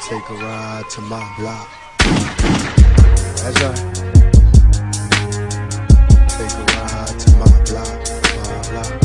Take a ride to my block. That's right. Take a ride to my block, my block.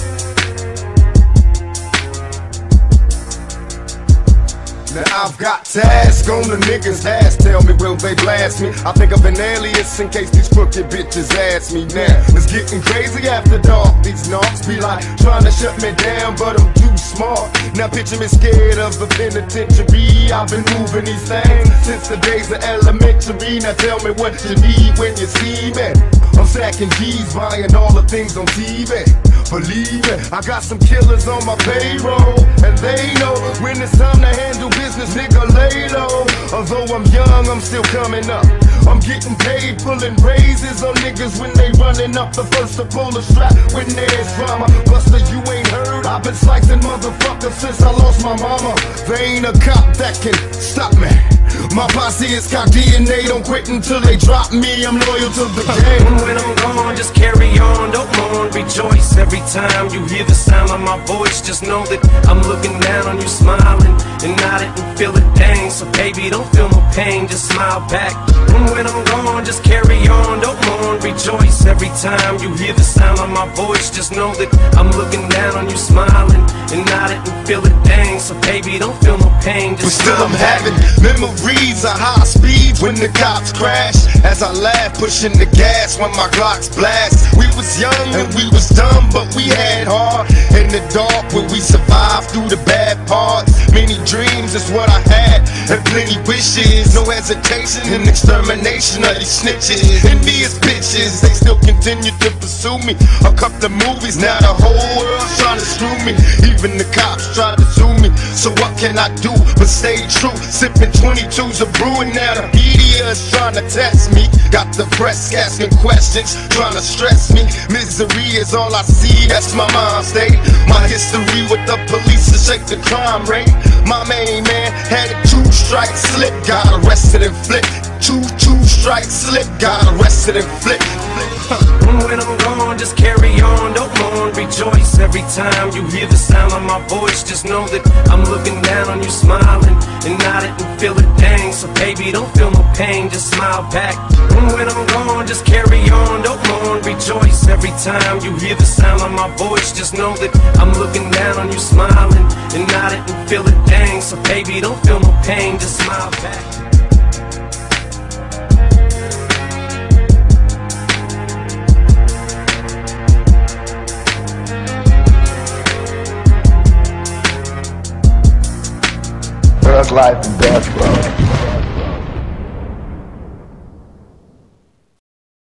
Now I've got task on the niggas' ass. Tell me, will they blast me? I think of an alias in case these crooked bitches ask me. Now it's getting crazy after dark. These knocks be like trying to shut me down, but I'm too smart. Now picture me scared of the penitentiary. I've been moving these things since the days of elementary. Now tell me what you need when you see me. I'm stacking G's, buying all the things on TV. Believe it, I got some killers on my payroll, and they know when it's time to handle business, nigga, lay low. Although I'm young, I'm still coming up. I'm getting paid, pulling raises on niggas when they running up. The first to pull the strap when there's drama. Buster, you ain't heard, I've been slicing motherfuckers since I lost my mama. They ain't a cop that can stop me. My posse is cock DNA, don't quit until they drop me. I'm loyal to the game. When I'm gone, just carry on, don't mourn, rejoice. Every time you hear the sound of my voice, just know that I'm looking down on you, smiling, and I didn't feel a thing. So baby, don't feel no pain, just smile back. When I'm gone, just carry on, don't mourn, rejoice. Every time you hear the sound of my voice, just know that I'm looking down on you, smiling, and I didn't feel a thing. So baby, don't feel no pain, just but still I'm having memories of high speeds when the cops crash. As I laugh, pushing the gas when my Glocks blast. We was young and we was dumb, but we had heart. In the dark where we survived through the bad parts. Many dreams is what I had, and plenty wishes. No hesitation in extermination of these snitches. Envious bitches, they still continue to pursue me. A couple of movies, now the whole world's trying to screw me. Even the cops try to sue me. So what can I do but stay true? Sipping 22s of brewing, now the media is trying to test me. Got the press asking questions, trying to stress me. Misery is all I see, that's my mind state. My history with the police to shake the crime rate. My main man had a 2-strike slip, got arrested and flipped. Two strike slip, got arrested and flipped. When I'm gone, just carry on, don't mourn, rejoice. Every time you hear the sound of my voice, just know that I'm looking down on you, smiling, and I didn't feel a thing. So baby, don't feel no pain, just smile back. When I'm gone, just carry on, don't mourn, rejoice. Every time you hear the sound of my voice, just know that I'm looking down on you, smiling, and I didn't feel a thing. So baby, don't feel no pain, just smile back. Thug life and death row.